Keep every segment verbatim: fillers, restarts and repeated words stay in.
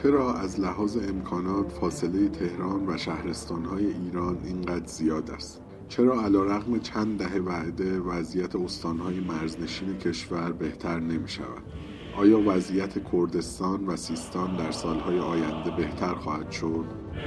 چرا از لحاظ امکانات فاصله تهران و شهرستان‌های ایران اینقدر زیاد است؟ چرا علیرغم چند دهه وعده وضعیت استان‌های مرزنشین کشور بهتر نمی‌شود؟ آیا وضعیت کردستان و سیستان در سالهای آینده بهتر خواهد شد؟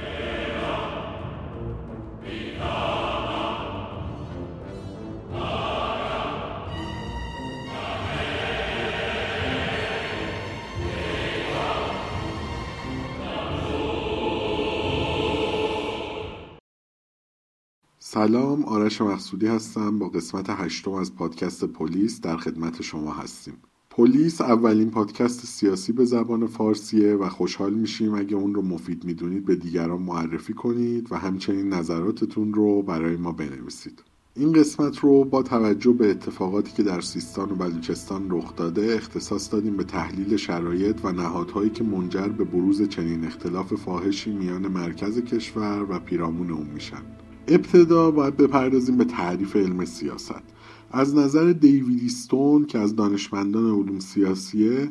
سلام، آرش مقصودی هستم. با قسمت هشتم از پادکست پلیس در خدمت شما هستیم. پلیس اولین پادکست سیاسی به زبان فارسیه و خوشحال میشیم اگه اون رو مفید میدونید به دیگران معرفی کنید و همچنین نظراتتون رو برای ما بنویسید. این قسمت رو با توجه به اتفاقاتی که در سیستان و بلوچستان رخ داده اختصاص دادیم به تحلیل شرایط و نهادهایی که منجر به بروز چنین اختلاف فاحشی میان مرکز کشور و پیرامون اون میشن. ابتدا باید بپردازیم به تعریف علم سیاست. از نظر دیوید ایستون که از دانشمندان علوم سیاسیه،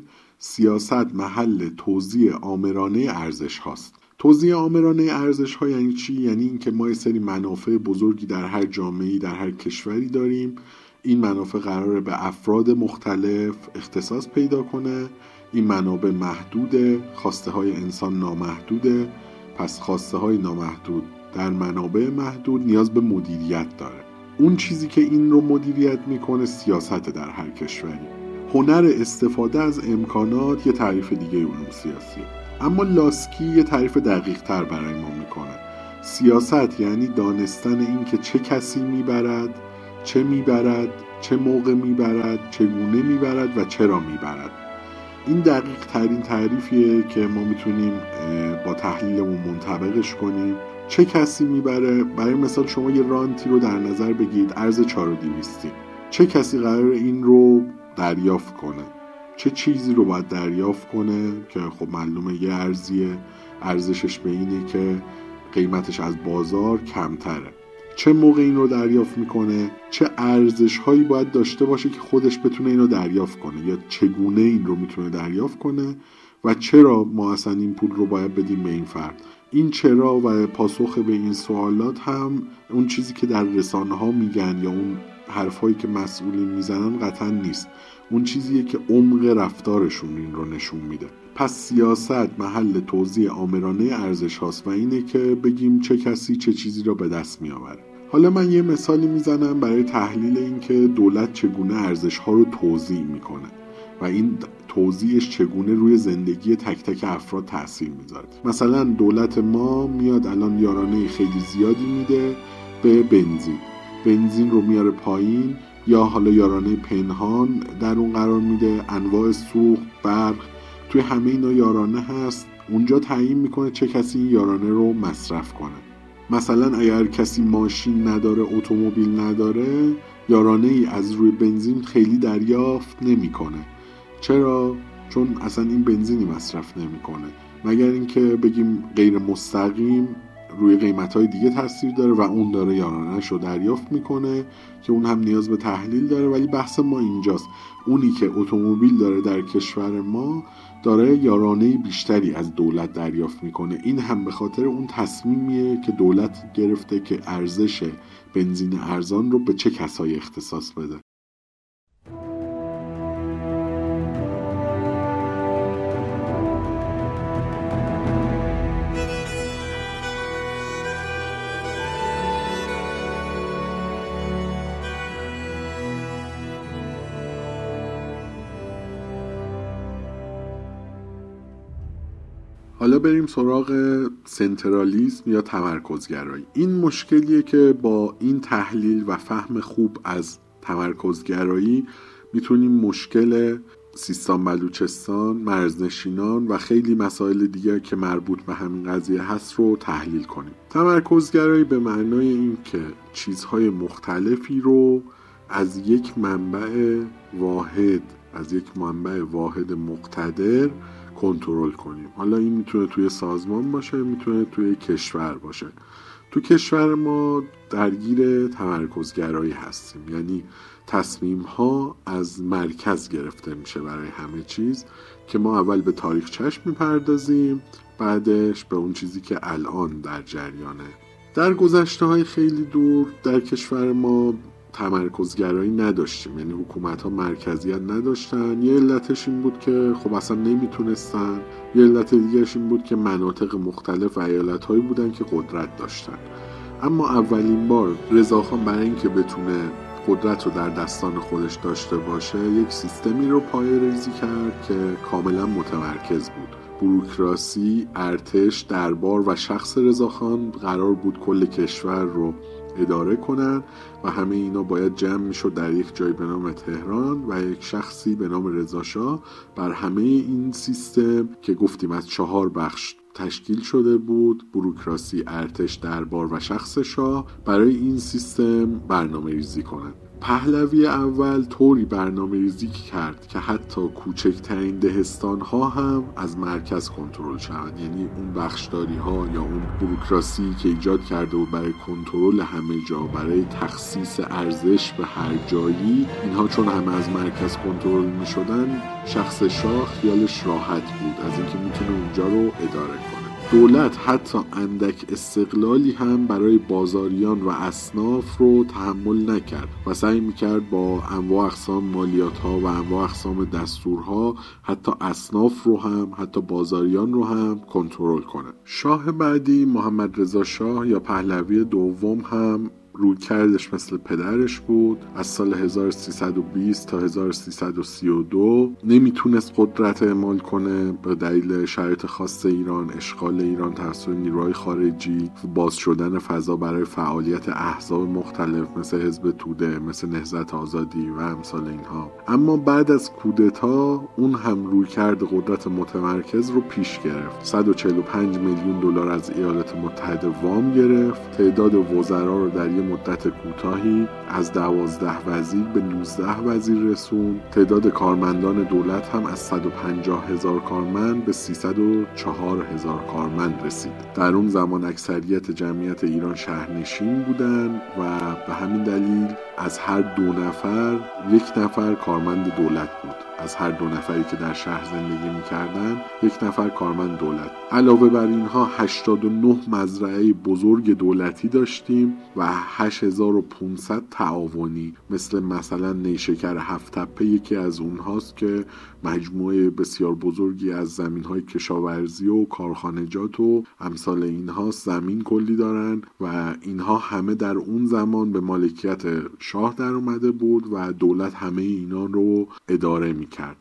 سیاست محل توزیع آمرانه ارزش هاست. توزیع آمرانه ارزش ها یعنی چی؟ یعنی این که ما یه سری منافع بزرگی در هر جامعه‌ای در هر کشوری داریم. این منافع قراره به افراد مختلف اختصاص پیدا کنه. این منابع محدوده، خواسته های انسان نامحدوده. پس خواسته های نامحدود در منابع محدود نیاز به مدیریت داره. اون چیزی که این رو مدیریت میکنه سیاست در هر کشوری. هنر استفاده از امکانات یه تعریف دیگه علوم سیاسیه. اما لاسکی یه تعریف دقیق تر برای ما میکنه. سیاست یعنی دانستن این که چه کسی میبرد، چه میبرد، چه موقع میبرد، چگونه میبرد و چرا میبرد. این دقیق ترین تعریفیه که ما میتونیم با تحلیلمون منطبقش کنیم. چه کسی میبره؟ برای مثال شما یه رانتی رو در نظر بگیرید، ارز چهار و دویستی. چه کسی قرار این رو دریافت کنه؟ چه چیزی رو باید دریافت کنه که خب معلومه یه ارزیه، ارزشش به اینه که قیمتش از بازار کمتره. چه موقع این رو دریافت میکنه؟ چه ارزش هایی باید داشته باشه که خودش بتونه این رو دریافت کنه یا چگونه این رو میتونه دریافت کنه و چرا ما اصلا این پول رو باید بدیم به این فرد؟ این چرا و پاسخ به این سوالات هم اون چیزی که در رسانه ها میگن یا اون حرفایی که مسئولین میزنن قطعا نیست. اون چیزیه که عمق رفتارشون این رو نشون میده. پس سیاست محل توزیع آمرانه ارزش هاست و اینه که بگیم چه کسی چه چیزی رو به دست میآوره. حالا من یه مثالی میزنم برای تحلیل این که دولت چگونه ارزش ها رو توزیع میکنه و این توزیعش چگونه روی زندگی تک تک افراد تأثیر میذاره. مثلا دولت ما میاد الان یارانه خیلی زیادی میده به بنزین. بنزین رو میاره پایین یا حالا یارانه پنهان در اون قرار میده. انواع سوخت، برق، توی همه اینا یارانه هست. اونجا تعیین میکنه چه کسی این یارانه رو مصرف کنه. مثلا اگر کسی ماشین نداره، اتومبیل نداره، یارانه ای از روی بنزین خیلی دریافت نمیکنه. چرا؟ چون اصلا این بنزینی مصرف نمیکنه، مگر اینکه بگیم غیر مستقیم روی قیمت‌های دیگه تاثیر داره و اون داره یارانه‌اش رو دریافت میکنه که اون هم نیاز به تحلیل داره. ولی بحث ما اینجاست، اونی که اتومبیل داره در کشور ما داره یارانه بیشتری از دولت دریافت میکنه. این هم به خاطر اون تصمیمیه که دولت گرفته که ارزش بنزین ارزان رو به چه کسایی اختصاص بده. حالا بریم سراغ سنترالیسم یا تمرکزگرایی. این مشکلیه که با این تحلیل و فهم خوب از تمرکزگرایی میتونیم مشکل سیستان بلوچستان، مرزنشینان و خیلی مسائل دیگه که مربوط به همین قضیه هست رو تحلیل کنیم. تمرکزگرایی به معنای این که چیزهای مختلفی رو از یک منبع واحد، از یک منبع واحد مقتدر کنترل کنیم. حالا این میتونه توی سازمان باشه، میتونه توی کشور باشه. تو کشور ما درگیر تمرکزگرایی هستیم، یعنی تصمیم ها از مرکز گرفته میشه برای همه چیز که ما اول به تاریخ چشم میپردازیم، بعدش به اون چیزی که الان در جریانه. در گذشته های خیلی دور در کشور ما تمرکزگرایی نداشتیم، یعنی حکومت ها مرکزیت نداشتن. یه علتش این بود که خب اصلا نمیتونستن، یه علت دیگرش این بود که مناطق مختلف و ایالت هایی بودن که قدرت داشتن. اما اولین بار رضاخان برای اینکه بتونه قدرت رو در دستان خودش داشته باشه یک سیستمی رو پایه‌ریزی کرد که کاملا متمرکز بود. بوروکراسی، ارتش، دربار و شخص رضاخان قرار بود کل کشور رو اداره کنن و همه اینا باید جمع میشد در یک جای به نام تهران و یک شخصی به نام رضاشاه بر همه این سیستم که گفتیم از چهار بخش تشکیل شده بود، بوروکراسی، ارتش، دربار و شخص شاه، برای این سیستم برنامه ریزی کنند. پهلوی اول طوری برنامه ریزی کرد که حتی کوچکترین دهستان ها هم از مرکز کنترل شوند، یعنی اون بخشداری ها یا اون بوروکراسی که ایجاد کرده بود برای کنترل همه جا، برای تخصیص ارزش به هر جایی، اینها چون همه از مرکز کنترل می شدن، شخص شاه خیالش راحت بود از اینکه میتونه اونجا رو اداره کنه. دولت حتی اندک استقلالی هم برای بازاریان و اصناف رو تحمل نکرد و سعی میکرد با انواع اقسام مالیات ها و انواع اقسام دستورها حتی اصناف رو هم، حتی بازاریان رو هم کنترل کنه. شاه بعدی محمد رضا شاه یا پهلوی دوم هم روی کردش مثل پدرش بود. از سال هزار و سیصد و بیست تا هزار و سیصد و سی و دو نمیتونست قدرت اعمال کنه به دلیل شرایط خاص ایران، اشغال ایران توسط نیروهای خارجی، باز شدن فضا برای فعالیت احزاب مختلف مثل حزب توده، مثل نهضت آزادی و امثال اینها. اما بعد از کودتا اون هم روی کرد قدرت متمرکز رو پیش گرفت. صد و چهل و پنج میلیون دلار از ایالات متحده وام گرفت. تعداد وزرا رو در مدت کوتاهی از دوازده وزیر به نوزده وزیر رسون. تعداد کارمندان دولت هم از صد و پنجاه هزار کارمند به سیصد و چهار هزار کارمند رسید. در اون زمان اکثریت جمعیت ایران شهرنشین بودن و به همین دلیل از هر دو نفر یک نفر کارمند دولت بود. از هر دو نفری که در شهر زندگی می‌کردن یک نفر کارمند دولت. علاوه بر اینها هشتاد و نه مزرعه بزرگ دولتی داشتیم و هشت هزار و پانصد تعاونی، مثل مثلا نیشکر هفت تپه یکی از اونهاست که مجموعه بسیار بزرگی از زمین‌های کشاورزی و کارخانجات و امثال اینها زمین کلی دارن و اینها همه در اون زمان به مالکیت شاه در اومده بود و دولت همه اینا رو اداره می‌کرد.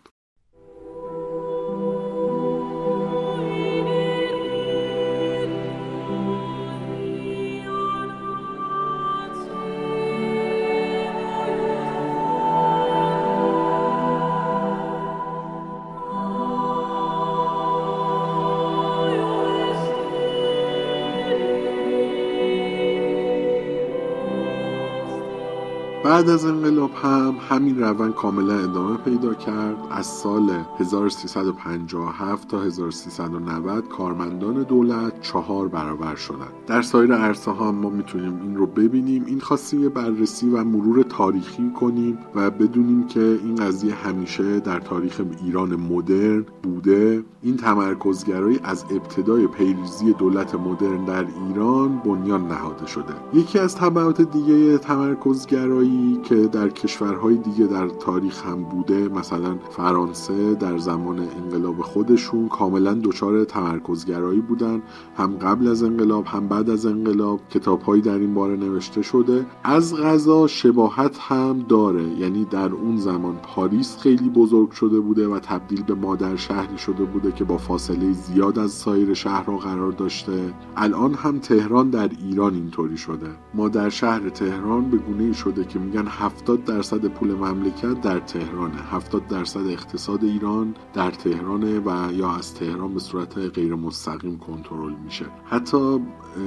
بعد از انقلاب هم همین روند کاملا ادامه پیدا کرد. از سال هزار و سیصد و پنجاه و هفت تا هزار و سیصد و نود کارمندان دولت چهار برابر شدند. در سایر عرصه ها ما میتونیم این رو ببینیم. این خواستیم یه بررسی و مرور تاریخی کنیم و بدونیم که این قضیه همیشه در تاریخ ایران مدرن بوده. این تمرکزگرایی از ابتدای پیروزی دولت مدرن در ایران بنیان نهاده شده. یکی از تبعات دیگه تمرکزگرایی که در کشورهای دیگه در تاریخ هم بوده، مثلا فرانسه در زمان انقلاب خودشون کاملا دچار تمرکزگرایی بودن، هم قبل از انقلاب هم بعد از انقلاب کتاب‌هایی در این باره نوشته شده. از قضا شباهت هم داره، یعنی در اون زمان پاریس خیلی بزرگ شده بوده و تبدیل به مادر شهری شده بوده که با فاصله زیاد از سایر شهرها قرار داشته. الان هم تهران در ایران اینطوری شده. مادر شهر تهران به گونه‌ای شده که میگن میگن هفتاد درصد پول مملکت در تهرانه، هفتاد درصد اقتصاد ایران در تهرانه و یا از تهران به صورت غیر مستقیم کنترل میشه. حتی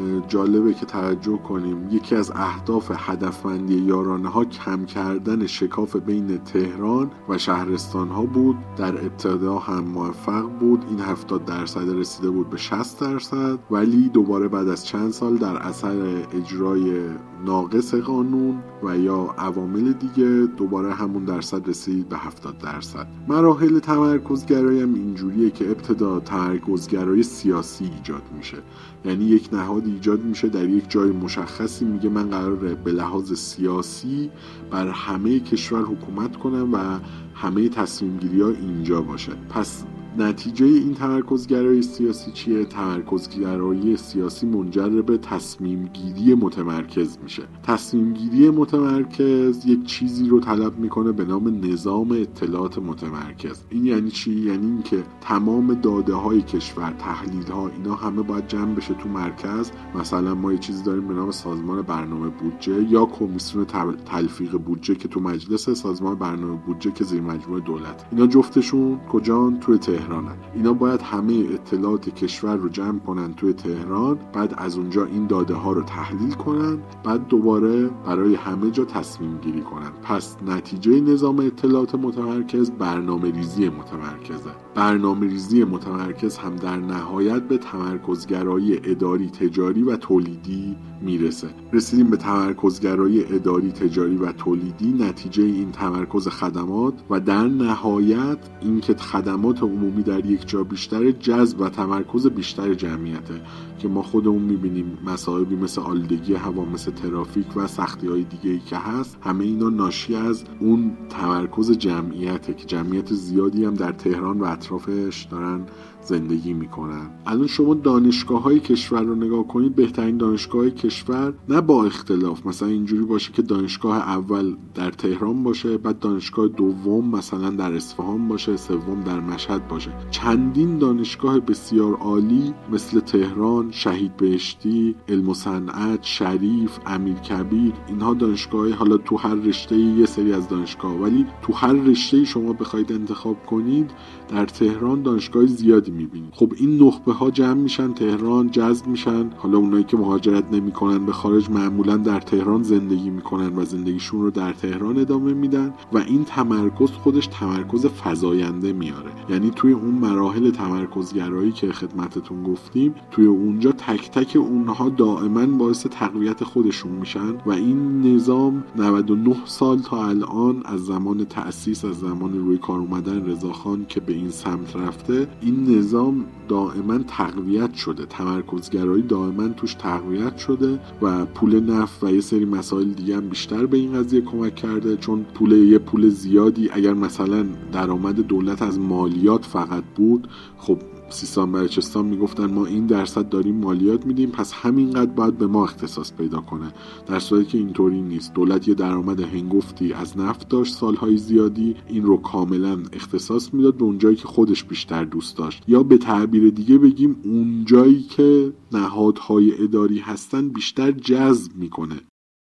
جالبه که توجه کنیم یکی از اهداف هدفمندی یارانه ها کم کردن شکاف بین تهران و شهرستان ها بود. در ابتدا هم موفق بود، این هفتاد درصد رسیده بود به شصت درصد، ولی دوباره بعد از چند سال در اثر اجرای ناقص قانون و یا عوامل دیگه دوباره همون درصد رسید به هفتاد درصد. مراحل تمرکزگرایی هم اینجوریه که ابتدا تمرکزگرایی سیاسی ایجاد میشه، یعنی یک نهاد ایجاد میشه در یک جای مشخصی، میگه من قراره به لحاظ سیاسی بر همه کشور حکومت کنم و همه تصمیم گیری ها اینجا باشه. پس نتیجه این تمرکزگرایی سیاسی چیه؟ تمرکزگرایی سیاسی منجر به تصمیم گیری متمرکز میشه. تصمیم گیری متمرکز یک چیزی رو طلب میکنه به نام نظام اطلاعات متمرکز. این یعنی چی؟ یعنی این که تمام داده های کشور، تحلیل ها، اینا همه باید جمع بشه تو مرکز. مثلا ما یه چیزی داریم به نام سازمان برنامه بودجه یا کمیسیون تلفیق بودجه که تو مجلس، سازمان برنامه بودجه که زیر مجموعه دولت. اینا جفتشون کجان؟ توی تهرانن. اینا باید همه اطلاعات کشور رو جمع کنن توی تهران، بعد از اونجا این داده ها رو تحلیل کنن، بعد دوباره برای همه جا تصمیم گیری کنن. پس نتیجه نظام اطلاعات متمرکز برنامه ریزی متمرکزه. برنامه ریزی متمرکز هم در نهایت به تمرکزگرایی اداری، تجاری و تولیدی میرسه. رسیدیم به تمرکزگرایی اداری، تجاری و تولیدی. نتیجه این تمرکز خدمات و در نهایت اینکه خدمات عمومی در یک جا بیشتر، جذب و تمرکز بیشتر جمعیته که ما خودمون میبینیم مسائلی مثل آلودگی هوا، مثل ترافیک و سختی‌های دیگه‌ای که هست، همه اینا ناشی از اون تمرکز جمعیته که جمعیت زیادی هم در تهران و اطرافش دارن زندگی میکنن. الان شما دانشگاه‌های کشور رو نگاه کنید، بهترین دانشگاه‌های کشور نه با اختلاف مثلا اینجوری باشه که دانشگاه اول در تهران باشه، بعد دانشگاه دوم مثلا در اصفهان باشه، سوم در مشهد باشه. چندین دانشگاه بسیار عالی مثل تهران، شهید بهشتی، علم و صنعت، شریف، امیرکبیر، اینها دانشگاه‌های، حالا تو هر رشته یه سری از دانشگاه، ولی تو هر رشته شما بخواید انتخاب کنید در تهران دانشگاه زیادی میبینید. خب این نخبه ها جمع میشن تهران، جذب میشن. حالا اونایی که مهاجرت نمیکنن به خارج معمولا در تهران زندگی میکنن و زندگیشون رو در تهران ادامه میدن و این تمرکز خودش تمرکز فزاینده میاره. یعنی توی اون مراحل تمرکزگرایی که خدمتتون گفتیم، توی اونجا تک تک اونها دائما باعث تقویت خودشون میشن و این نظام نود و نه سال تا الان از زمان تأسیس، از زمان روی کار اومدن رضاخان که به این سمت رفته، این نظام دائما تقویت شده، تمرکزگرایی دائما توش تقویت شده و پول نفت و یه سری مسائل دیگه هم بیشتر به این قضیه کمک کرده. چون پول یه پول زیادی، اگر مثلا درآمد دولت از مالیات فقط بود، خب سیستان بلوچستان میگفتن ما این درصد داریم مالیات میدیم، پس همینقدر باید به ما اختصاص پیدا کنه، در صورتی که اینطوری نیست. دولت یه درآمد هنگفتی از نفت داشت سالهای زیادی، این رو کاملا اختصاص میداد به اون جایی که خودش بیشتر دوست داشت، یا به تعبیر دیگه بگیم اون جایی که نهادهای اداری هستن بیشتر جذب میکنه.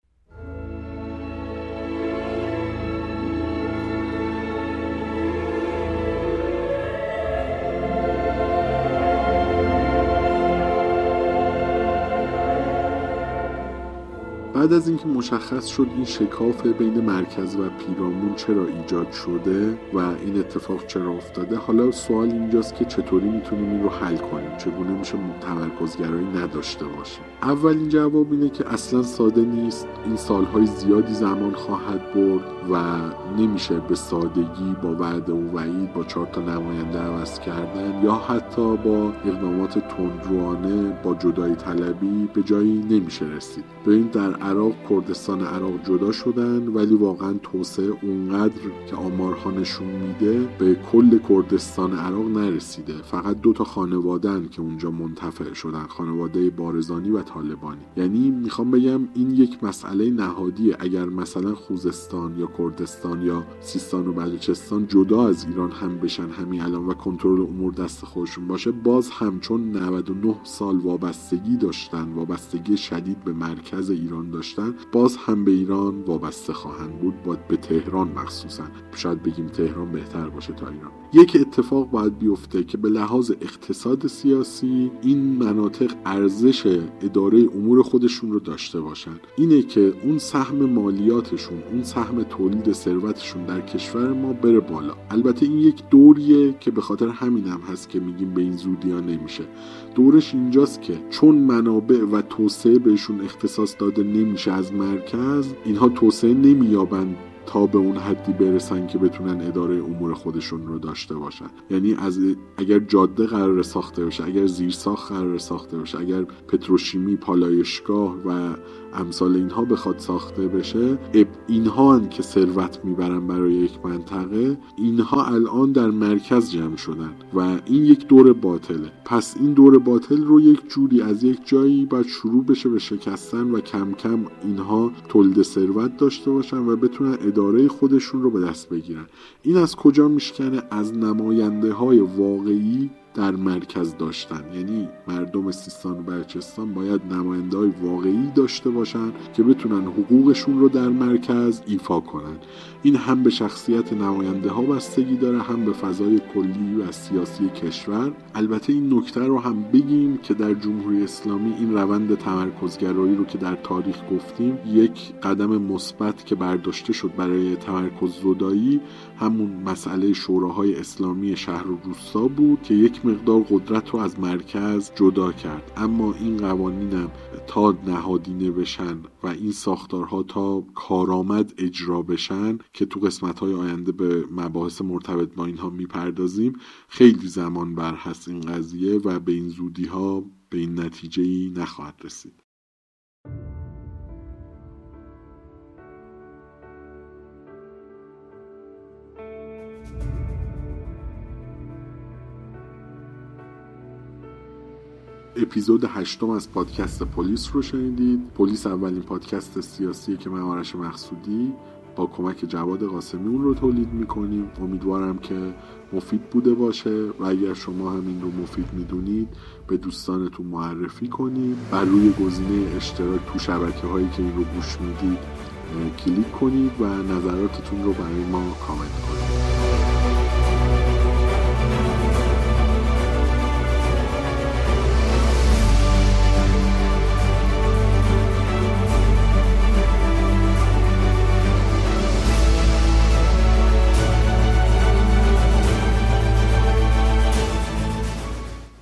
بعد از اینکه مشخص شد این شکاف بین مرکز و پیرامون چرا ایجاد شده و این اتفاق چرا افتاده، حالا سوال اینجاست که چطوری میتونیم این رو حل کنیم، چگونه میشه تمرکزگرایی نداشته باشیم. اولین جواب اینه که اصلا ساده نیست، این سالهای زیادی زمان خواهد برد و نمیشه به سادگی با وعده و وعید، با چهار تا نماینده عوض کردن یا حتی با اقدامات تندروانه، با جدایی طلبی به جایی نمیشه رسید. ببین در عراق، کردستان عراق جدا شدن ولی واقعا توسعه اونقدر که آمارها نشون میده به کل کردستان عراق نرسیده. فقط دو تا خانواده‌ان که اونجا منتفع شدن، خانواده بارزانی و طالبانی. یعنی میخوام بگم این یک مسئله نهادیه. اگر مثلا خوزستان یا کردستان یا سیستان و بلوچستان جدا از ایران هم بشن همین الان و کنترل امور دست خودشون باشه، باز هم چون نود و نه سال وابستگی داشتن، وابستگی شدید به مرکز ایران داشتن، داشتن باز هم به ایران وابسته خواهند بود، با به تهران مخصوصا، شاید بگیم تهران بهتر باشه تا ایران. یک اتفاق باید بیفته که به لحاظ اقتصاد سیاسی این مناطق ارزش اداره امور خودشون رو داشته باشن، اینه که اون سهم مالیاتشون، اون سهم تولید ثروتشون در کشور ما بره بالا. البته این یک دوریه که به خاطر همین هم هست که میگیم به این زودی ها نمیشه. دورش اینجاست که چون منابع و توسعه بهشون اختصاص داده نمیشه از مرکز، اینها توسعه نمییابند تا به اون حدی برسن که بتونن اداره امور خودشون رو داشته باشن. یعنی از اگر جاده قرار ساخته بشه، اگر زیرساخت قرار ساخته بشه، اگر پتروشیمی، پالایشگاه و امثال اینها بخواد ساخته بشه، اینها هن که ثروت میبرن برای یک منطقه، اینها الان در مرکز جمع شدن و این یک دور باطله. پس این دور باطل رو یک جوری از یک جایی باید شروع بشه به شکستن و کم کم اینها تولید ثروت داشته باشن و بتونن اداره خودشون رو به دست بگیرن. این از کجا میشکنه؟ از نماینده های واقعی در مرکز داشتن. یعنی مردم سیستان و بلوچستان باید نماینده های واقعی داشته باشن که بتونن حقوقشون رو در مرکز ایفا کنن. این هم به شخصیت نماینده ها بستگی داره، هم به فضای کلی و سیاسی کشور. البته این نکته رو هم بگیم که در جمهوری اسلامی این روند تمرکزگرایی رو که در تاریخ گفتیم، یک قدم مثبت که برداشته شد برای تمرکز زدایی همون مسئله شوراهای اسلامی شهر و روستا بود که یک مقدار قدرت رو از مرکز جدا کرد. اما این قوانینم تا نهادینه بشن و این ساختارها تا کارآمد اجرا بشن که تو قسمت‌های آینده به مباحث مرتبط با اینها میپردازیم، خیلی زمان بر هست این قضیه و به این زودی‌ها به این نتیجه‌ای نخواهد رسید. اپیزود هشتم از پادکست پلیس رو شنیدید. پلیس اولین پادکست سیاسی که من آرش مقصودی با کمک جواد قاسمی اون رو تولید میکنیم. امیدوارم که مفید بوده باشه و اگر شما هم این رو مفید میدونید به دوستانتون معرفی کنید. بر روی گزینه اشتراک تو شبکه هایی که این رو گوش میدید کلیک کنید و نظراتتون رو برای ما کامنت کنید.